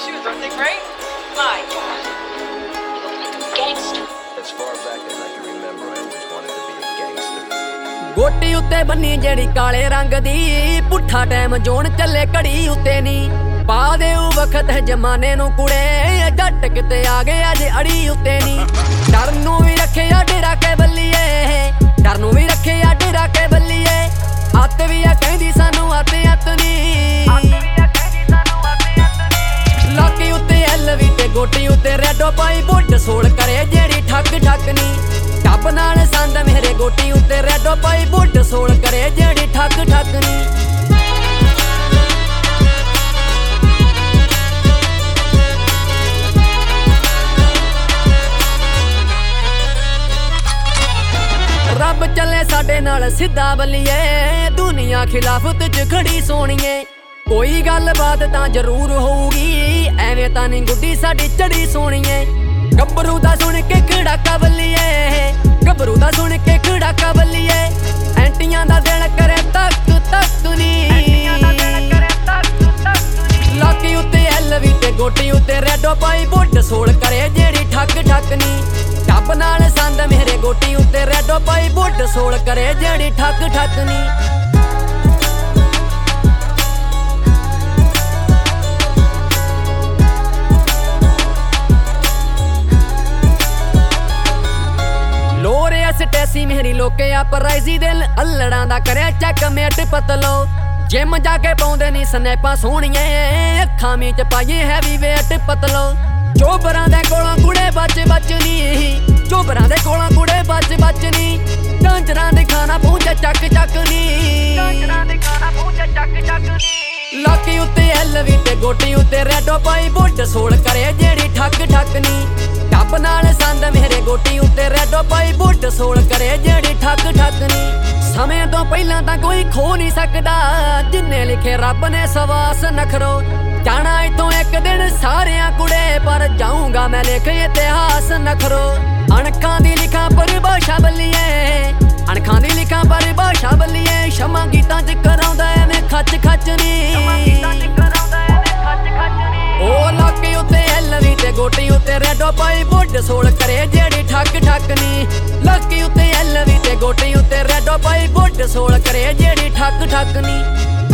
tattoos, aren't they great? My God, you look like a gangster. As far back as I can remember, I always wanted to be a gangster. ਗੋਟੀ ਉੱਤੇ ਬੰਨੀ ਜਿਹੜੀ ਕਾਲੇ ਰੰਗ ਦੀ, ਪੁੱਠਾ time ਜੋਣ ਚੱਲੇ ਘੜੀ ਉੱਤੇ ਨੀ ਪਾ ਦੇਉ ਵਖਤ ਹੈ ਜਮਾਨੇ ਨੂੰ ਕੁੜੇ, ਜੱਟ ਕਿਤੇ ਆ ਗਏ ਅੱਜ ਅੜੀ ਉੱਤੇ ਨੀ। ਡਰ ਨੂੰ ਵੀ ਰੱਖਿਆ ਡਰਾ ਕੇ ਬੱਲੀਏ, ਡਰ ਨੂੰ ਵੀ ਰੱਖਿਆ ਡਰਾ ਕੇ ਬੱਲੀਏ, ਹੱਥ ਵੀ ਆ ਕਹਿੰਦੀ ਸਾਨੂੰ ਹੱਥ ਹੱਥ ਨੀ। ਲਾਕੀ ਉੱਤੇ ਐਲਵੀ ਤੇ ਗੋਟੀ ਉੱਤੇ ਰੈਡੋ ਪਾਈ ਬੁੱਢ ਸੋਲ ਕਰੇ ਜਿਹੜੀ ਠੱਕ ਠੱਕ ਨੀ। ਟੱਬ ਨਾਲ ਸੰਦ ਮੇਰੇ ਗੋਟੀ ਉੱਤੇ ਰੈਡੋ ਪਾਈ ਬੁੱਢ ਸੋਲ ਕਰੇ ਜਿਹੜੀ ਠੱਕ ਠੱਕ ਨੀ। ਰੱਬ ਚੱਲੇ ਸਾਡੇ ਨਾਲ ਸਿੱਧਾ ਬੱਲੀਏ, ਦੁਨੀਆ ਖਿਲਾਫਤ ਚ ਖੜੀ ਸੋਣੀਏ, ਕੋਈ ਗੱਲਬਾਤ ਤਾਂ ਜ਼ਰੂਰ ਹੋਊਗੀ, ਐਵੇਂ ਤਾਂ ਨਹੀਂ ਗੁੱਡੀ ਸਾਡੀ ਚੜੀ ਸੋਣੀਏ। ਗੱਭਰੂ ਦਾ ਸੁਣ ਕੇ ਖੜਾਕਾ ਬੱਲੀਏ, ਗੱਭਰੂ ਦਾ ਸੁਣ ਕੇ ਖੜਾਕਾ ਬੱਲੀਏ, ਐਂਟੀਆਂ ਦਾ ਦਿਲ ਕਰੇ ਤੱਕ ਤੱਕ ਨੀ। ਲਾਕੀ ਉੱਤੇ ਐਲਵੀ ਤੇ ਗੋਟੀ ਉੱਤੇ ਰੈਡੋ ਪਾਈ ਬੁੱਢ ਸੋਲ ਕਰੇ ਜਿਹੜੀ ਠੱਕ ਠੱਕ ਨੀ। ਟੱਬ ਨਾਲ ਸੰਦ ਮੇਰੇ ਗੋਟੀ ਉੱਤੇ ਰੈਡੋ ਪਾਈ ਬੁੱਢ ਸੋਲ ਕਰੇ ਜਿਹੜੀ ਠੱਕ ਠੱਕ ਨੀ। ਸਟੈਸੀ ਮੇਰੀ ਲੋਕੇ ਆ ਪ੍ਰਾਈਜ਼ੀ ਦਿਲ ਅਲੜਾਂ ਦਾ ਕਰਿਆ ਚੱਕ ਮੇਟ ਪਤਲੋ, ਜਿਮ ਜਾ ਕੇ ਪਾਉਂਦੇ ਨੀ ਸਨੈਪਾਂ ਸੋਹਣੀਏ, ਅੱਖਾਂ ਵਿੱਚ ਪਾਈਏ ਹੈਵੀ ਵੇਟ ਪਤਲੋ। ਚੋਬਰਾਂ ਦੇ ਕੋਲੋਂ ਕੁੜੇ ਬਚ ਬਚ ਨੀ, ਚੋਬਰਾਂ ਦੇ ਕੋਲੋਂ ਕੁੜੇ ਬਚ ਬਚ ਨੀ, ਡਾਂਜਰਾਂ ਦੇ ਖਾਣਾ ਪਹੁੰਚਾ ਚੱਕ ਚੱਕ ਨੀ, ਡਾਂਜਰਾਂ ਦੇ ਖਾਣਾ ਪਹੁੰਚਾ ਚੱਕ ਚੱਕ ਨੀ। ਲਾਕੀ ਉੱਤੇ ਐਲਵੀ ਤੇ ਗੋਟੀ ਉੱਤੇ ਰੈਡੋ ਪਾਈ ਬੁੱਢ ਸੋਲ ਕਰੇ ਜਿਹੜੀ ਠੱਕ ਠੱਕ ਨੀ। ਟੱਬ ਨਾਲ ਸੰਦ ਮੇਰੇ ਗੋਟੀ ਉੱਤੇ ਰੈਡੋ ਪਾਈ ਬੁੱਢ ਸੋਲ ਕਰੇ ਜਿਹੜੀ ਠੱਕ ਠੱਕ ਨੀ। ਸਮੇਂ ਤੋਂ ਪਹਿਲਾਂ ਤਾਂ ਕੋਈ ਖੋ ਨਹੀਂ ਸਕਦਾ, ਜਿੰਨੇ ਲਿਖੇ ਰੱਬ ਨੇ ਸਵਾਸ ਨਖਰੋ। ਜਾਣਾ ਇੱਥੋਂ ਇੱਕ ਦਿਨ ਸਾਰਿਆਂ ਕੁੜੇ, ਪਰ ਜਾਊਂਗਾ ਮੈਂ ਲਿਖ ਇਤਿਹਾਸ ਨਖਰੋ। ਅਣਖਾਂ ਦੀ ਲਿਖਾਂ ਪਰਿਭਾਸ਼ਾ ਬੱਲੀਏ, ਅਣਖਾਂ ਦੀ ਲਿਖਾਂ ਪਰਿਭਾਸ਼ਾ ਬੱਲੀਏ, ਸ਼ਮਾ ਗੀਤਾਂ ਚ ਕਰਾਉਂਦਾ ਐਵੇਂ ਖੱਚ ਖੱਚ ਨੀ। ਉਹ ਲਾਕੀ ਉੱਤੇ ਐਲਵੀ ਤੇ ਗੋਟੀ ਉੱਤੇ ਰੈਡੋ ਪਾਈ ਬੁੱਢ ਸੋਲ ਕਰੇ ਜਿਹੜੀ ਠੱਕ ਠੱਕ ਨੀ। ਲਾਕੀ ਉੱਤੇ ਐਲਵੀ ਤੇ ਗੋਟੀ ਉੱਤੇ ਰੈਡੋ ਪਾਈ ਬੁੱਢ ਸੋਲ ਕਰੇ ਜਿਹੜੀ ਠੱਕ ਠੱਕ ਨੀ।